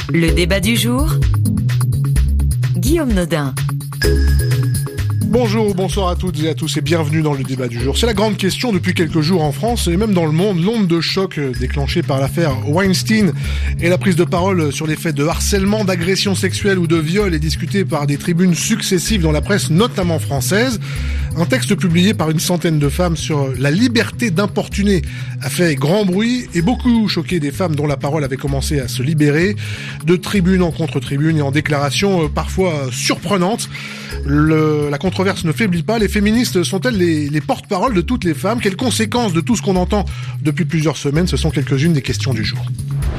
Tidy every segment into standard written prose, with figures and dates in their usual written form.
Le débat du jour, Guillaume Nodin. Bonjour, bonsoir à toutes et à tous et bienvenue dans le débat du jour. C'est la grande question depuis quelques jours en France et même dans le monde. L'onde de choc déclenchée par l'affaire Weinstein et la prise de parole sur les faits de harcèlement, d'agression sexuelle ou de viol est discutée par des tribunes successives dans la presse, notamment française. Un texte publié par une centaine de femmes sur la liberté d'importuner a fait grand bruit et beaucoup choqué des femmes dont la parole avait commencé à se libérer, de tribune en contre-tribune et en déclarations parfois surprenantes. La controverse ne faiblit pas. Les féministes sont-elles les porte-parole de toutes les femmes? Quelles conséquences de tout ce qu'on entend depuis plusieurs semaines? Ce sont quelques-unes des questions du jour.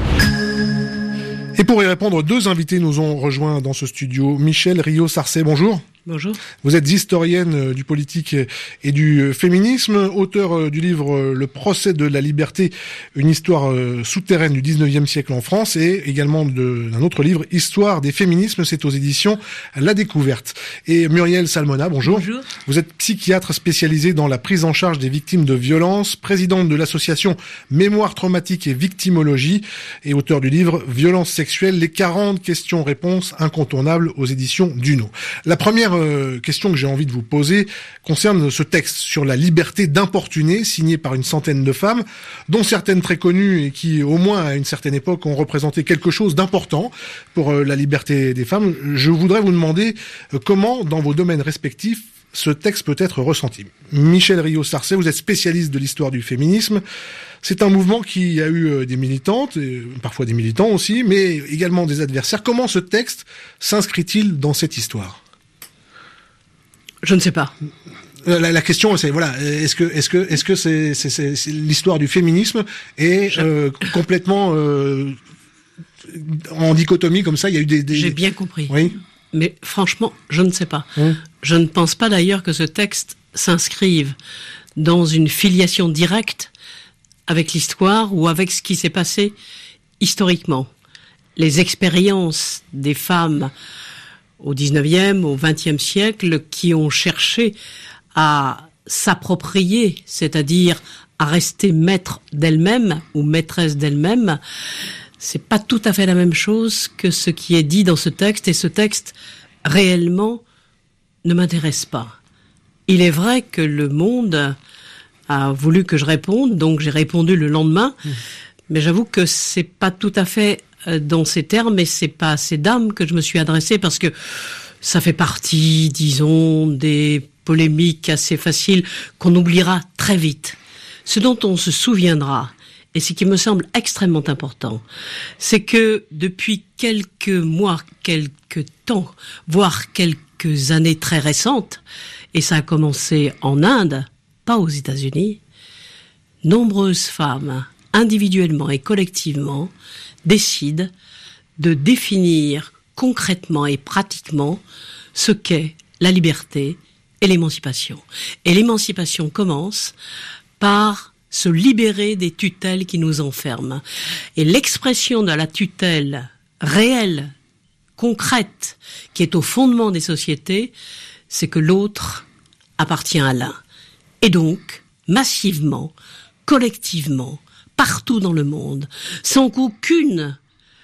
Et pour y répondre, deux invités nous ont rejoints dans ce studio. Michèle Rio-Sarcey, bonjour. Bonjour. Vous êtes historienne du politique et du féminisme, auteur du livre Le procès de la liberté, une histoire souterraine du 19e siècle en France, et également d'un autre livre, Histoire des féminismes, c'est aux éditions La Découverte. Et Muriel Salmona, bonjour. Bonjour. Vous êtes psychiatre spécialisée dans la prise en charge des victimes de violences, présidente de l'association Mémoire traumatique et victimologie, et auteur du livre Violences sexuelles, les 40 questions-réponses incontournables aux éditions Duno. La première question que j'ai envie de vous poser concerne ce texte sur la liberté d'importuner, signé par une centaine de femmes, dont certaines très connues et qui, au moins à une certaine époque, ont représenté quelque chose d'important pour la liberté des femmes. Je voudrais vous demander comment, dans vos domaines respectifs, ce texte peut être ressenti. Michèle Rio-Sarcey, vous êtes spécialiste de l'histoire du féminisme. C'est un mouvement qui a eu des militantes, et parfois des militants aussi, mais également des adversaires. Comment ce texte s'inscrit-il dans cette histoire ? Je ne sais pas. La question, c'est voilà, est-ce que c'est l'histoire du féminisme est complètement en dichotomie comme ça? Il y a eu des... J'ai bien compris. Oui. Mais franchement, je ne sais pas. Je ne pense pas d'ailleurs que ce texte s'inscrive dans une filiation directe avec l'histoire ou avec ce qui s'est passé historiquement. Les expériences des femmes au 19e, au 20e siècle, qui ont cherché à s'approprier, c'est-à-dire à rester maître d'elles-mêmes ou maîtresse d'elles-mêmes, c'est pas tout à fait la même chose que ce qui est dit dans ce texte, et ce texte, réellement, ne m'intéresse pas. Il est vrai que le Monde a voulu que je réponde, donc j'ai répondu le lendemain, mais j'avoue que c'est pas tout à fait dans ces termes, et c'est pas à ces dames que je me suis adressée, parce que ça fait partie, disons, des polémiques assez faciles qu'on oubliera très vite. Ce dont on se souviendra, et ce qui me semble extrêmement important, c'est que depuis quelques mois, quelques temps, voire quelques années très récentes, et ça a commencé en Inde, pas aux États-Unis, nombreuses femmes, individuellement et collectivement, décident de définir concrètement et pratiquement ce qu'est la liberté et l'émancipation. Et l'émancipation commence par se libérer des tutelles qui nous enferment. Et l'expression de la tutelle réelle, concrète, qui est au fondement des sociétés, c'est que l'autre appartient à l'un. Et donc, massivement, collectivement, partout dans le monde, sans qu'aucune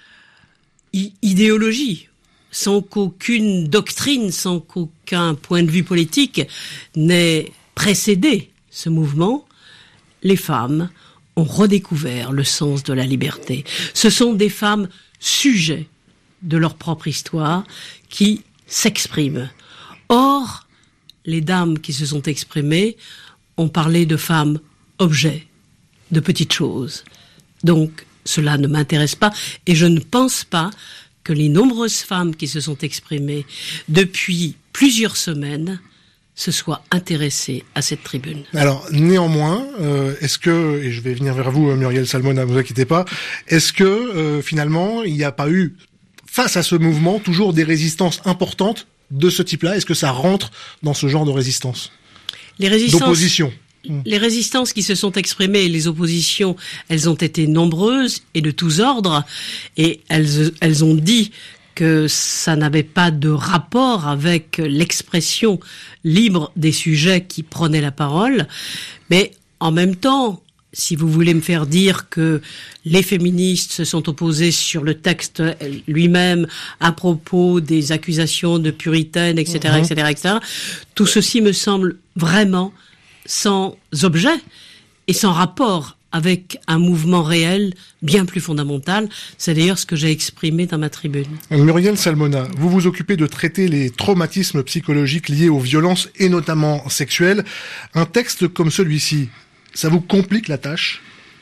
idéologie, sans qu'aucune doctrine, sans qu'aucun point de vue politique n'ait précédé ce mouvement, les femmes ont redécouvert le sens de la liberté. Ce sont des femmes sujets de leur propre histoire qui s'expriment. Or, les dames qui se sont exprimées ont parlé de femmes objets, de petites choses. Donc, cela ne m'intéresse pas, et je ne pense pas que les nombreuses femmes qui se sont exprimées depuis plusieurs semaines se soient intéressées à cette tribune. Alors, néanmoins, est-ce que, et je vais venir vers vous, Muriel Salmona, ne vous inquiétez pas, est-ce que, finalement, il n'y a pas eu, face à ce mouvement, toujours des résistances importantes de ce type-là? Est-ce que ça rentre dans ce genre de résistance? D'opposition? Les résistances qui se sont exprimées et les oppositions, elles ont été nombreuses et de tous ordres, et elles ont dit que ça n'avait pas de rapport avec l'expression libre des sujets qui prenaient la parole, mais en même temps, si vous voulez me faire dire que les féministes se sont opposées sur le texte lui-même à propos des accusations de puritaine, etc., etc., tout ceci me semble vraiment sans objet et sans rapport avec un mouvement réel bien plus fondamental. C'est d'ailleurs ce que j'ai exprimé dans ma tribune. Muriel Salmona, vous vous occupez de traiter les traumatismes psychologiques liés aux violences et notamment sexuelles. Un texte comme celui-ci, ça vous complique la tâche ?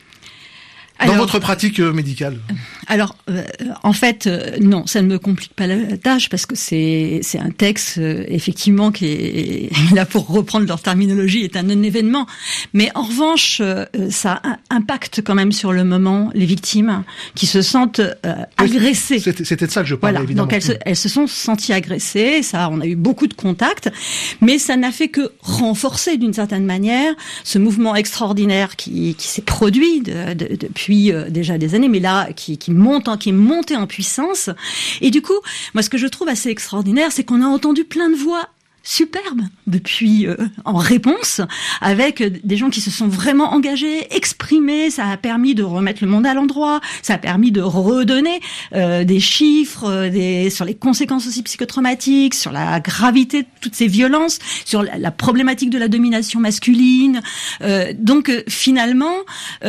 Dans votre pratique médicale? Alors, en fait, non, ça ne me complique pas la tâche parce que c'est un texte, effectivement, qui est, là pour reprendre leur terminologie, est un non-événement. Mais en revanche, ça impacte quand même sur le moment les victimes qui se sentent agressées. C'était de ça que je parlais, voilà, évidemment. donc elles se sont senties agressées, ça, on a eu beaucoup de contacts, mais ça n'a fait que renforcer d'une certaine manière ce mouvement extraordinaire qui s'est produit depuis déjà des années, mais là qui est monté en puissance. Et du coup, moi, ce que je trouve assez extraordinaire, c'est qu'on a entendu plein de voix superbe depuis en réponse, avec des gens qui se sont vraiment engagés, exprimés. Ça a permis de remettre le monde à l'endroit, ça a permis de redonner des chiffres sur les conséquences aussi psychotraumatiques, sur la gravité de toutes ces violences, sur la problématique de la domination masculine. Donc finalement,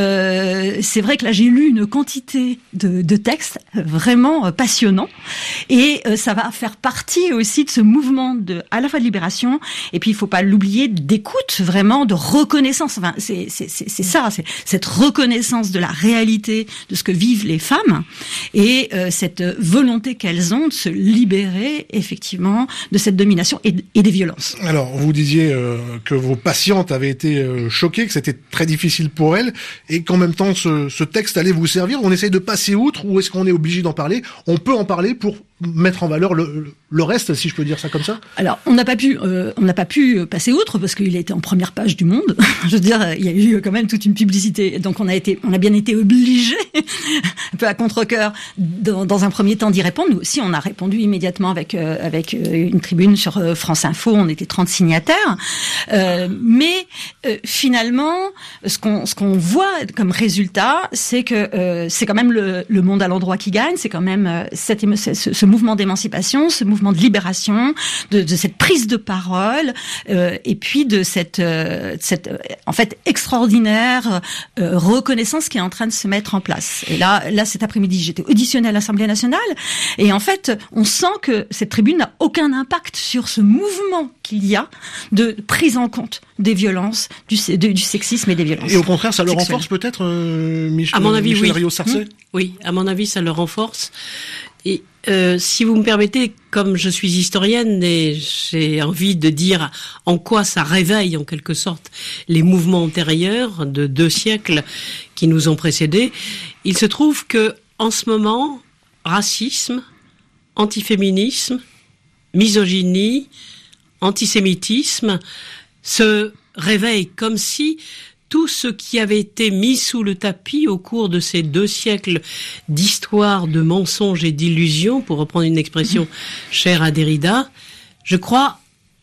c'est vrai que là j'ai lu une quantité de textes vraiment passionnants, et ça va faire partie aussi de ce mouvement à la fois de libération, et puis il faut pas l'oublier, d'écoute, vraiment, de reconnaissance. Enfin, c'est ça, c'est cette reconnaissance de la réalité de ce que vivent les femmes, et cette volonté qu'elles ont de se libérer effectivement de cette domination et des violences. Alors, vous disiez que vos patientes avaient été choquées, que c'était très difficile pour elles, et qu'en même temps ce texte allait vous servir. On essaye de passer outre, ou est-ce qu'on est obligé d'en parler? On peut en parler pour mettre en valeur le reste, si je peux dire ça comme ça? Alors, on n'a pas pu passer outre parce qu'il a été en première page du Monde. Je veux dire, il y a eu quand même toute une publicité. Donc on a bien été obligés, un peu à contre-cœur, dans un premier temps d'y répondre. Nous aussi, on a répondu immédiatement avec une tribune sur France Info. On était 30 signataires. Mais finalement, ce qu'on voit comme résultat, c'est que c'est quand même le monde à l'endroit qui gagne. C'est quand même ce mouvement d'émancipation, ce mouvement de libération, de cette prise de parole, et puis de cette en fait extraordinaire reconnaissance qui est en train de se mettre en place. Et là cet après-midi, j'étais auditionnée à l'Assemblée nationale, et en fait, on sent que cette tribune n'a aucun impact sur ce mouvement qu'il y a de prise en compte des violences, du sexisme et des violences. Et au contraire, ça le sexuelles. Renforce peut-être, Michel, à mon avis, oui. Rio-Sarcey? Oui, à mon avis, ça le renforce. Et si vous me permettez, comme je suis historienne et j'ai envie de dire en quoi ça réveille en quelque sorte les mouvements antérieurs de 2 siècles qui nous ont précédés, il se trouve que en ce moment, racisme, antiféminisme, misogynie, antisémitisme se réveillent comme si tout ce qui avait été mis sous le tapis au cours de ces 2 siècles d'histoire, de mensonges et d'illusions, pour reprendre une expression chère à Derrida, je crois,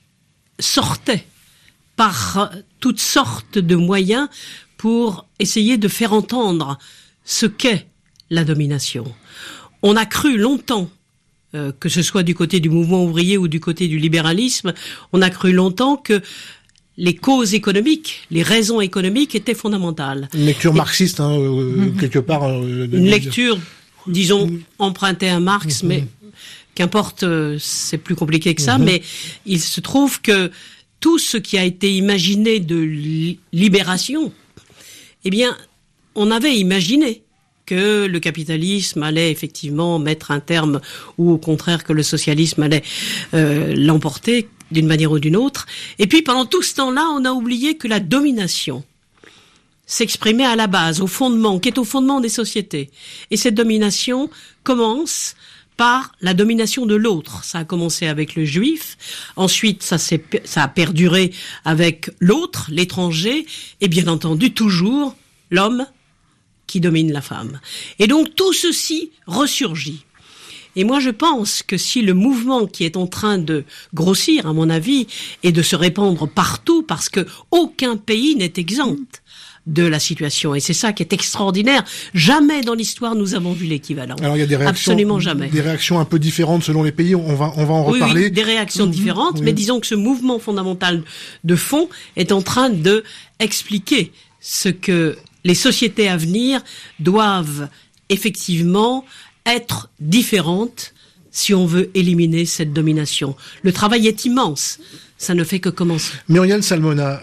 sortait par toutes sortes de moyens pour essayer de faire entendre ce qu'est la domination. On a cru longtemps, que ce soit du côté du mouvement ouvrier ou du côté du libéralisme, on a cru longtemps que les causes économiques, les raisons économiques étaient fondamentales. Une lecture marxiste, quelque part. Une lecture, disons, empruntée à Marx, mais qu'importe, c'est plus compliqué que ça, mais il se trouve que tout ce qui a été imaginé de libération, eh bien, on avait imaginé que le capitalisme allait effectivement mettre un terme, ou au contraire que le socialisme allait l'emporter d'une manière ou d'une autre. Et puis pendant tout ce temps-là, on a oublié que la domination s'exprimait à la base, au fondement, qui est au fondement des sociétés. Et cette domination commence par la domination de l'autre. Ça a commencé avec le juif, ensuite ça a perduré avec l'autre, l'étranger, et bien entendu toujours l'homme qui domine la femme. Et donc tout ceci ressurgit. Et moi je pense que si le mouvement qui est en train de grossir, à mon avis, et de se répandre partout, parce que aucun pays n'est exempt de la situation. Et c'est ça qui est extraordinaire. Jamais dans l'histoire nous avons vu l'équivalent. Alors il y a des réactions, absolument jamais. Des réactions un peu différentes selon les pays. On va en reparler. Oui, des réactions différentes, mais disons que ce mouvement fondamental de fond est en train de expliquer ce que les sociétés à venir doivent effectivement être différentes si on veut éliminer cette domination. Le travail est immense. Ça ne fait que commencer. Muriel Salmona,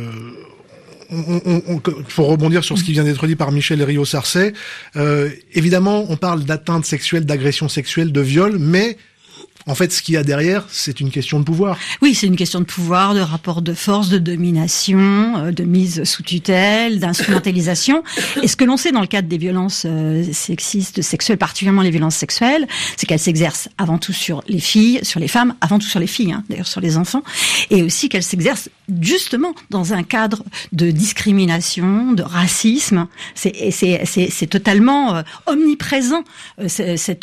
pour rebondir sur ce qui vient d'être dit par Michel Rio-Sarcey, évidemment, on parle d'atteinte sexuelle, d'agression sexuelle, de viol, mais en fait, ce qu'il y a derrière, c'est une question de pouvoir. Oui, c'est une question de pouvoir, de rapport de force, de domination, de mise sous tutelle, d'instrumentalisation. Et ce que l'on sait dans le cadre des violences sexistes, sexuelles, particulièrement les violences sexuelles, c'est qu'elles s'exercent avant tout sur les filles, sur les femmes, avant tout sur les filles, d'ailleurs sur les enfants, et aussi qu'elles s'exercent justement dans un cadre de discrimination, de racisme. C'est totalement omniprésent cette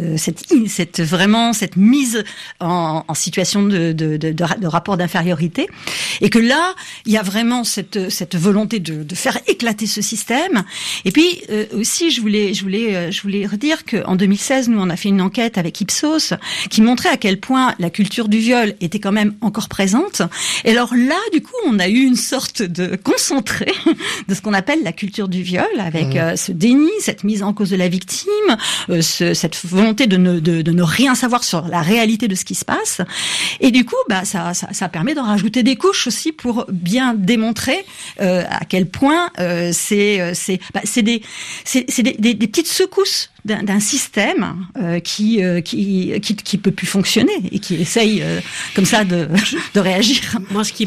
mise en situation de rapport d'infériorité, et que là il y a vraiment cette volonté de faire éclater ce système. Et puis aussi je voulais redire que en 2016 nous on a fait une enquête avec Ipsos qui montrait à quel point la culture du viol était quand même encore présente. Et alors là du coup on a eu une sorte de concentré de ce qu'on appelle la culture du viol, avec ce déni, cette mise en cause de la victime, cette volonté de ne rien savoir sur la réalité de ce qui se passe. Et du coup, ça permet d'en rajouter des couches aussi pour bien démontrer à quel point c'est des petites secousses d'un système qui peut plus fonctionner et qui essaye comme ça de réagir. Moi, ce qui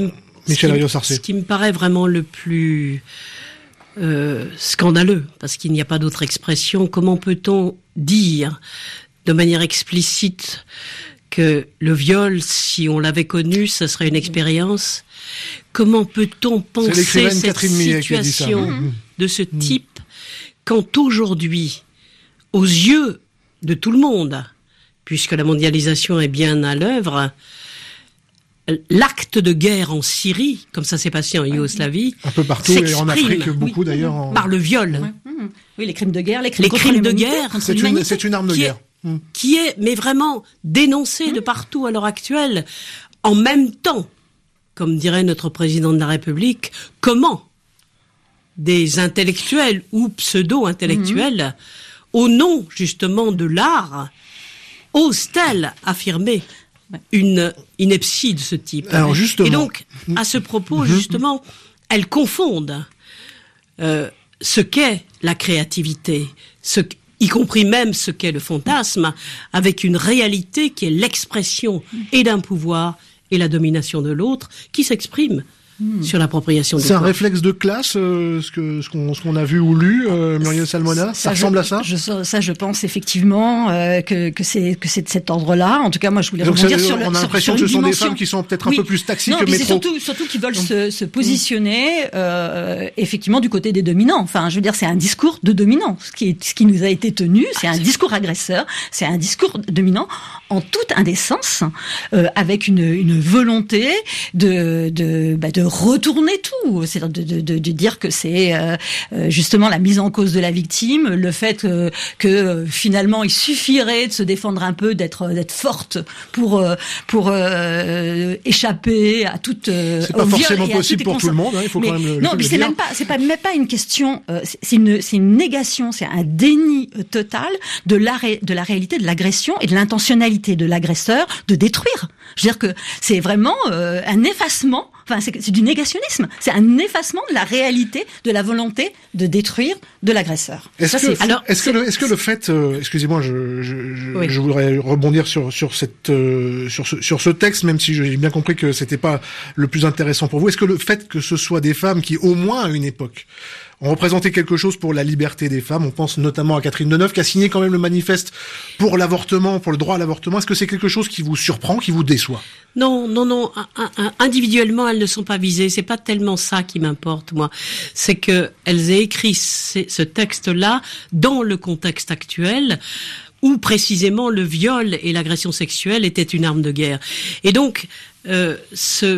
me paraît vraiment le plus scandaleux, parce qu'il n'y a pas d'autre expression, comment peut-on dire de manière explicite que le viol, si on l'avait connu, ça serait une expérience? Comment peut-on penser cette situation de ce type quand aujourd'hui, aux yeux de tout le monde, puisque la mondialisation est bien à l'œuvre, l'acte de guerre en Syrie, comme ça s'est passé en Yougoslavie, un peu partout et en Afrique beaucoup d'ailleurs, par le viol. Oui, les crimes de guerre, les crimes de guerre, c'est une arme de guerre. Qui est, mais vraiment, dénoncé de partout à l'heure actuelle. En même temps, comme dirait notre président de la République, comment des intellectuels ou pseudo-intellectuels, au nom justement de l'art, osent-elles affirmer une ineptie de ce type? Alors justement, et donc, à ce propos, justement, elles confondent ce qu'est la créativité, y compris même ce qu'est le fantasme, avec une réalité qui est l'expression et d'un pouvoir et la domination de l'autre, qui s'exprime sur l'appropriation du corps. C'est un réflexe de classe, ce qu'on a vu ou lu, Muriel Salmona, ça ressemble à ça? Je pense effectivement que c'est de cet ordre-là. En tout cas, moi, je voulais rebondir sur le. On a l'impression que ce sont des femmes qui sont peut-être un peu plus taxis que métro. C'est surtout qui veulent se positionner effectivement du côté des dominants. Enfin, je veux dire, c'est un discours de dominant, ce qui nous a été tenu. C'est un discours agresseur, c'est un discours dominant en toute indécence, avec une volonté de retourner tout, c'est-à-dire de dire que c'est justement la mise en cause de la victime, le fait que finalement il suffirait de se défendre un peu, d'être forte pour échapper à toute c'est pas forcément possible pour tout le monde, il faut quand même le non, mais c'est même pas une question, c'est une négation, c'est un déni total de la réalité de l'agression et de l'intentionnalité de l'agresseur de détruire. Je veux dire que c'est vraiment un effacement. Enfin, c'est du négationnisme. C'est un effacement de la réalité, de la volonté de détruire de l'agresseur. Est-ce que le fait, excusez-moi, je voudrais rebondir sur ce texte, même si j'ai bien compris que c'était pas le plus intéressant pour vous. Est-ce que le fait que ce soit des femmes qui, au moins à une époque, ont représenté quelque chose pour la liberté des femmes, on pense notamment à Catherine Deneuve, qui a signé quand même le manifeste pour l'avortement, pour le droit à l'avortement. Est-ce que c'est quelque chose qui vous surprend, qui vous déçoit? Non. Individuellement, elles ne sont pas visées. C'est pas tellement ça qui m'importe, moi. C'est que elles aient écrit ce texte-là dans le contexte actuel, où précisément le viol et l'agression sexuelle étaient une arme de guerre. Et donc,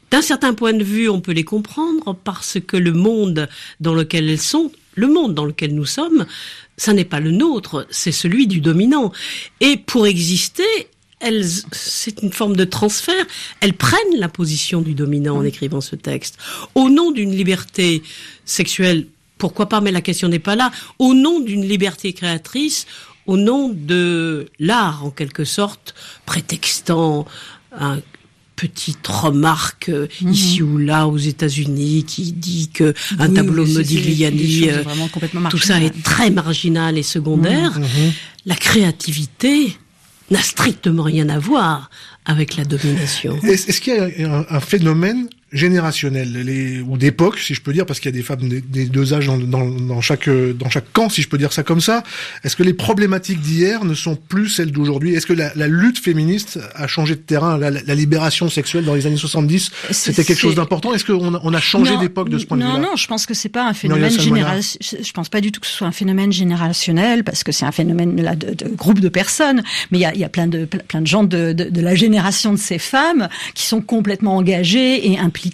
d'un certain point de vue, on peut les comprendre parce que le monde dans lequel elles sont, le monde dans lequel nous sommes, ça n'est pas le nôtre, c'est celui du dominant. Et pour exister, c'est une forme de transfert. Elles prennent la position du dominant en écrivant ce texte. Au nom d'une liberté sexuelle, pourquoi pas, mais la question n'est pas là. Au nom d'une liberté créatrice, au nom de l'art, en quelque sorte, prétextant un petite remarque ici ou là aux États-Unis qui dit que un tableau Modigliani, tout ça est très marginal et secondaire. La créativité n'a strictement rien à voir avec la domination. Est-ce qu'il y a un phénomène générationnel ou d'époque, si je peux dire, parce qu'il y a des femmes des deux âges dans chaque camp, si je peux dire ça comme ça. Est-ce que les problématiques d'hier ne sont plus celles d'aujourd'hui? Est-ce que la lutte féministe a changé de terrain? La libération sexuelle dans les années 70, c'était quelque chose d'important? Est-ce qu'on a changé d'époque de ce point de vue-là? Non, je pense que c'est pas un phénomène générationnel. Je pense pas du tout que ce soit un phénomène générationnel, parce que c'est un phénomène là de groupe de personnes. Mais il y a plein de gens de la génération de ces femmes qui sont complètement engagées et impliquées.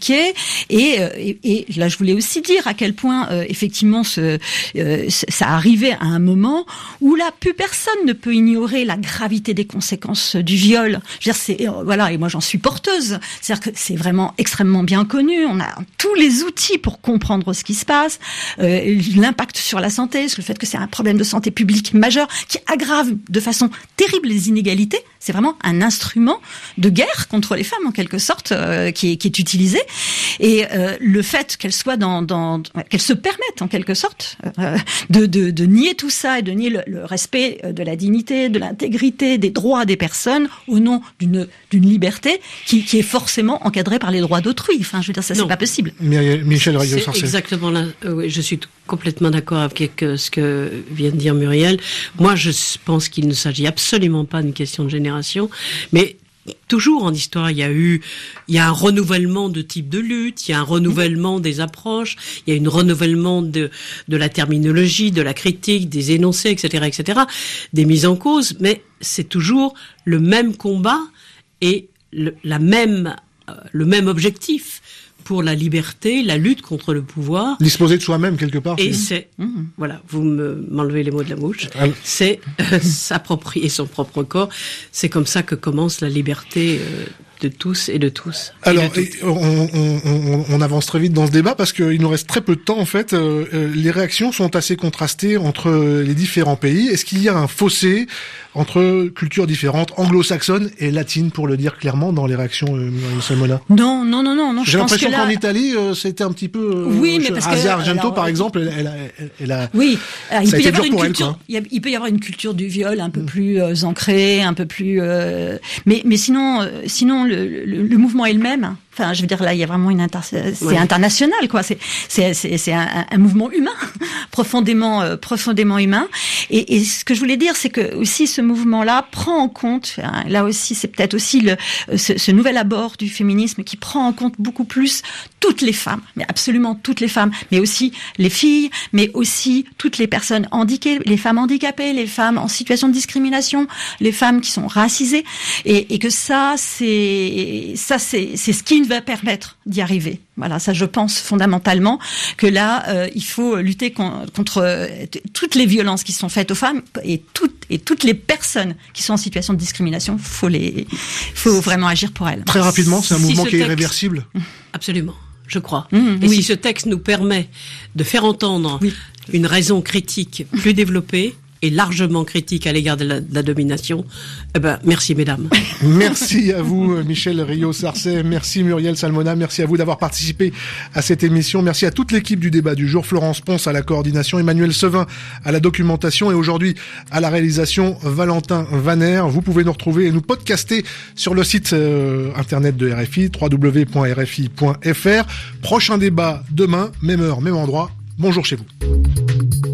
Et là, je voulais aussi dire à quel point, effectivement, ça arrivait à un moment où là, plus personne ne peut ignorer la gravité des conséquences du viol. Je veux dire, et moi j'en suis porteuse. C'est-à-dire que c'est vraiment extrêmement bien connu. On a tous les outils pour comprendre ce qui se passe, l'impact sur la santé, le fait que c'est un problème de santé publique majeur qui aggrave de façon terrible les inégalités. C'est vraiment un instrument de guerre contre les femmes, en quelque sorte, qui est utilisé. Et le fait qu'elles soient qu'elles se permettent, en quelque sorte, de nier tout ça et de nier le respect de la dignité, de l'intégrité, des droits des personnes au nom d'une liberté qui est forcément encadrée par les droits d'autrui. Enfin, je veux dire, ça, c'est pas possible. Michel Rioux-Sarcey. C'est exactement là. Oui, je suis complètement d'accord avec ce que vient de dire Muriel. Moi, je pense qu'il ne s'agit absolument pas d'une question de génération, mais toujours en histoire, il y a un renouvellement de type de lutte, il y a un renouvellement des approches, il y a un renouvellement de la terminologie, de la critique, des énoncés, etc., des mises en cause, mais c'est toujours le même combat et le même objectif pour la liberté, la lutte contre le pouvoir. Disposer de soi-même, quelque part. Et c'est, voilà, vous m'enlevez les mots de la bouche, c'est s'approprier son propre corps. C'est comme ça que commence la liberté de tous et de tous. Alors, on avance très vite dans ce débat parce qu'il nous reste très peu de temps, en fait. Les réactions sont assez contrastées entre les différents pays. Est-ce qu'il y a un fossé entre cultures différentes, anglo-saxonnes et latines, pour le dire clairement, dans les réactions, Salmona? Non. J'ai l'impression qu'en Italie, c'était un petit peu... Oui, mais parce Asia Argento, par exemple, elle a... Oui, alors, il peut y avoir une culture. Il peut y avoir une culture du viol un peu plus ancrée, un peu plus... Mais sinon, le mouvement est le même. Enfin, je veux dire, là, il y a vraiment c'est international, quoi. C'est un mouvement humain, profondément humain. Et ce que je voulais dire, c'est que aussi ce mouvement-là prend en compte, là aussi, c'est peut-être aussi ce nouvel abord du féminisme qui prend en compte beaucoup plus toutes les femmes, mais absolument toutes les femmes, mais aussi les filles, mais aussi toutes les personnes handicapées, les femmes handicapées, les femmes en situation de discrimination, les femmes qui sont racisées, et que c'est ce qui va permettre d'y arriver. Voilà, ça, je pense fondamentalement que là, il faut lutter contre toutes les violences qui sont faites aux femmes et toutes les personnes qui sont en situation de discrimination. Faut vraiment agir pour elles. Très rapidement, c'est un mouvement qui est irréversible. Absolument, je crois. Et si ce texte nous permet de faire entendre une raison critique plus développée et largement critique à l'égard de la domination, merci mesdames. Merci à vous Michel Rioux-Sarcey, merci Muriel Salmona, merci à vous d'avoir participé à cette émission, merci à toute l'équipe du débat du jour, Florence Ponce à la coordination, Emmanuel Sevin à la documentation et aujourd'hui à la réalisation Valentin Vaner. Vous pouvez nous retrouver et nous podcaster sur le site internet de RFI, www.rfi.fr. Prochain débat demain, même heure, même endroit. Bonjour chez vous.